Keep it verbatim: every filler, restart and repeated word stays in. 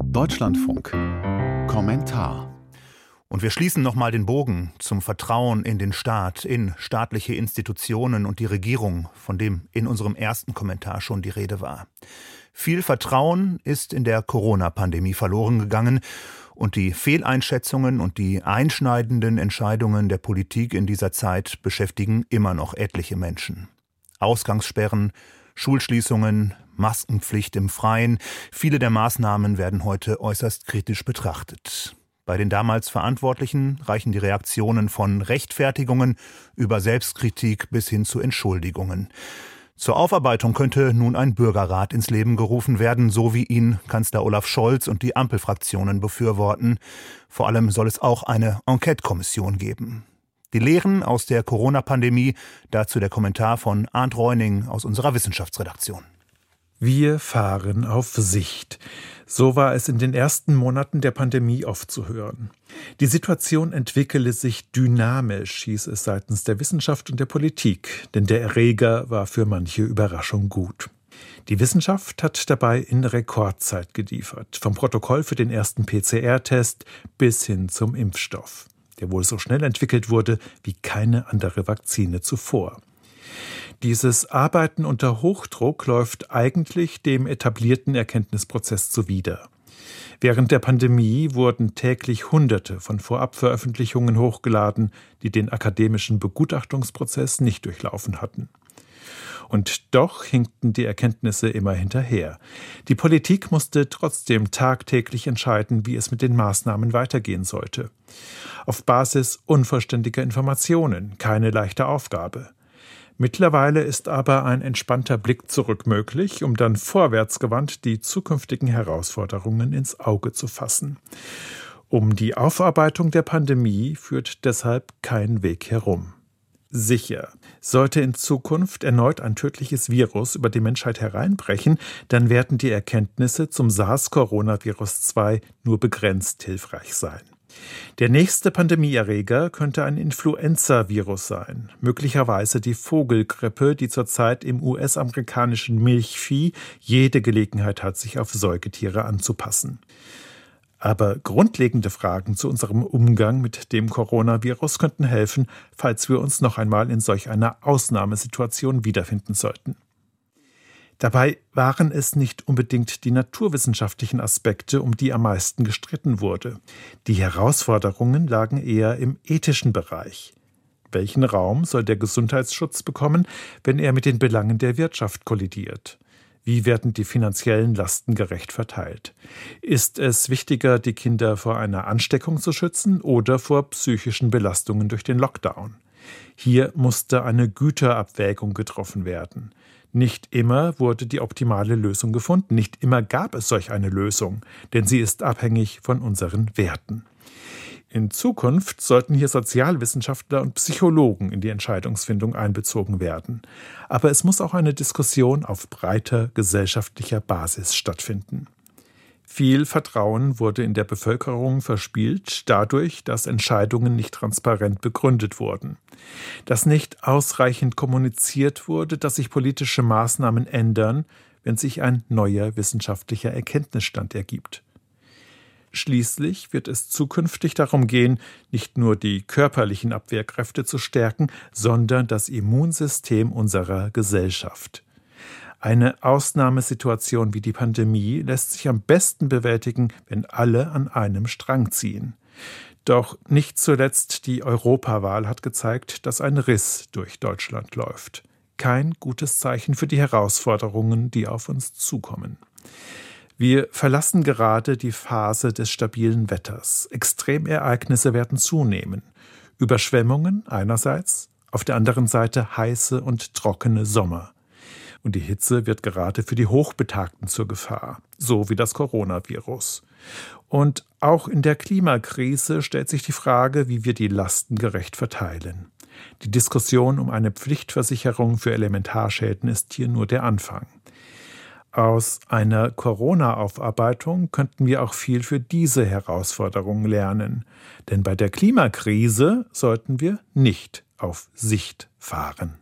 Deutschlandfunk. Kommentar. Und wir schließen nochmal den Bogen zum Vertrauen in den Staat, in staatliche Institutionen und die Regierung, von dem in unserem ersten Kommentar schon die Rede war. Viel Vertrauen ist in der Corona-Pandemie verloren gegangen und die Fehleinschätzungen und die einschneidenden Entscheidungen der Politik in dieser Zeit beschäftigen immer noch etliche Menschen. Ausgangssperren, Schulschließungen, Maskenpflicht im Freien, viele der Maßnahmen werden heute äußerst kritisch betrachtet. Bei den damals Verantwortlichen reichen die Reaktionen von Rechtfertigungen über Selbstkritik bis hin zu Entschuldigungen. Zur Aufarbeitung könnte nun ein Bürgerrat ins Leben gerufen werden, so wie ihn Kanzler Olaf Scholz und die Ampelfraktionen befürworten. Vor allem soll es auch eine Enquete-Kommission geben. Die Lehren aus der Corona-Pandemie, dazu der Kommentar von Arndt Reuning aus unserer Wissenschaftsredaktion. Wir fahren auf Sicht. So war es in den ersten Monaten der Pandemie oft zu hören. Die Situation entwickele sich dynamisch, hieß es seitens der Wissenschaft und der Politik, denn der Erreger war für manche Überraschung gut. Die Wissenschaft hat dabei in Rekordzeit geliefert, vom Protokoll für den ersten P C R-Test bis hin zum Impfstoff, der wohl so schnell entwickelt wurde wie keine andere Vakzine zuvor. Dieses Arbeiten unter Hochdruck läuft eigentlich dem etablierten Erkenntnisprozess zuwider. Während der Pandemie wurden täglich Hunderte von Vorabveröffentlichungen hochgeladen, die den akademischen Begutachtungsprozess nicht durchlaufen hatten. Und doch hinkten die Erkenntnisse immer hinterher. Die Politik musste trotzdem tagtäglich entscheiden, wie es mit den Maßnahmen weitergehen sollte. Auf Basis unvollständiger Informationen, keine leichte Aufgabe. Mittlerweile ist aber ein entspannter Blick zurück möglich, um dann vorwärtsgewandt die zukünftigen Herausforderungen ins Auge zu fassen. Um die Aufarbeitung der Pandemie führt deshalb kein Weg herum. Sicher, sollte in Zukunft erneut ein tödliches Virus über die Menschheit hereinbrechen, dann werden die Erkenntnisse zum SARS-Coronavirus zwei nur begrenzt hilfreich sein. Der nächste Pandemieerreger könnte ein Influenza-Virus sein, möglicherweise die Vogelgrippe, die zurzeit im U S-amerikanischen Milchvieh jede Gelegenheit hat, sich auf Säugetiere anzupassen. Aber grundlegende Fragen zu unserem Umgang mit dem Coronavirus könnten helfen, falls wir uns noch einmal in solch einer Ausnahmesituation wiederfinden sollten. Dabei waren es nicht unbedingt die naturwissenschaftlichen Aspekte, um die am meisten gestritten wurde. Die Herausforderungen lagen eher im ethischen Bereich. Welchen Raum soll der Gesundheitsschutz bekommen, wenn er mit den Belangen der Wirtschaft kollidiert? Wie werden die finanziellen Lasten gerecht verteilt? Ist es wichtiger, die Kinder vor einer Ansteckung zu schützen oder vor psychischen Belastungen durch den Lockdown? Hier musste eine Güterabwägung getroffen werden. Nicht immer wurde die optimale Lösung gefunden, nicht immer gab es solch eine Lösung, denn sie ist abhängig von unseren Werten. In Zukunft sollten hier Sozialwissenschaftler und Psychologen in die Entscheidungsfindung einbezogen werden. Aber es muss auch eine Diskussion auf breiter gesellschaftlicher Basis stattfinden. Viel Vertrauen wurde in der Bevölkerung verspielt, dadurch, dass Entscheidungen nicht transparent begründet wurden. Dass nicht ausreichend kommuniziert wurde, dass sich politische Maßnahmen ändern, wenn sich ein neuer wissenschaftlicher Erkenntnisstand ergibt. Schließlich wird es zukünftig darum gehen, nicht nur die körperlichen Abwehrkräfte zu stärken, sondern das Immunsystem unserer Gesellschaft. Eine Ausnahmesituation wie die Pandemie lässt sich am besten bewältigen, wenn alle an einem Strang ziehen. Doch nicht zuletzt die Europawahl hat gezeigt, dass ein Riss durch Deutschland läuft. Kein gutes Zeichen für die Herausforderungen, die auf uns zukommen. Wir verlassen gerade die Phase des stabilen Wetters. Extremereignisse werden zunehmen. Überschwemmungen einerseits, auf der anderen Seite heiße und trockene Sommer. Und die Hitze wird gerade für die Hochbetagten zur Gefahr, so wie das Coronavirus. Und auch in der Klimakrise stellt sich die Frage, wie wir die Lasten gerecht verteilen. Die Diskussion um eine Pflichtversicherung für Elementarschäden ist hier nur der Anfang. Aus einer Corona-Aufarbeitung könnten wir auch viel für diese Herausforderung lernen. Denn bei der Klimakrise sollten wir nicht auf Sicht fahren.